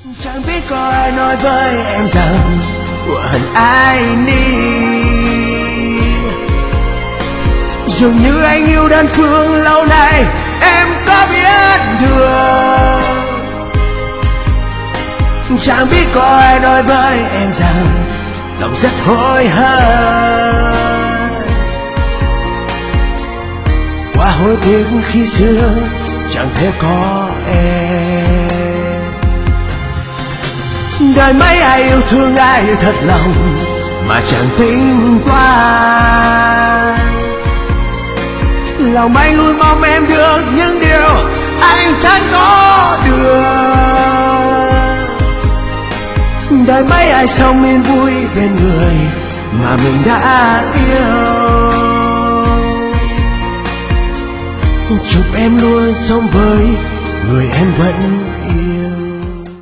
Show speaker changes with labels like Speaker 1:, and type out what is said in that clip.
Speaker 1: Chẳng biết có ai nói với em rằng của hận ai đi, dường như anh yêu đơn phương lâu nay em có biết được. Chẳng biết có ai nói với em rằng lòng rất hối hận, quá hối tiếc khi xưa chẳng thể có em. Đời mấy ai yêu thương ai thật lòng mà chẳng tính toán, lòng anh luôn mong em được những điều anh chẳng có được. Đời mấy ai sống yên vui bên người mà mình đã yêu. Chúc em luôn sống với người em vẫn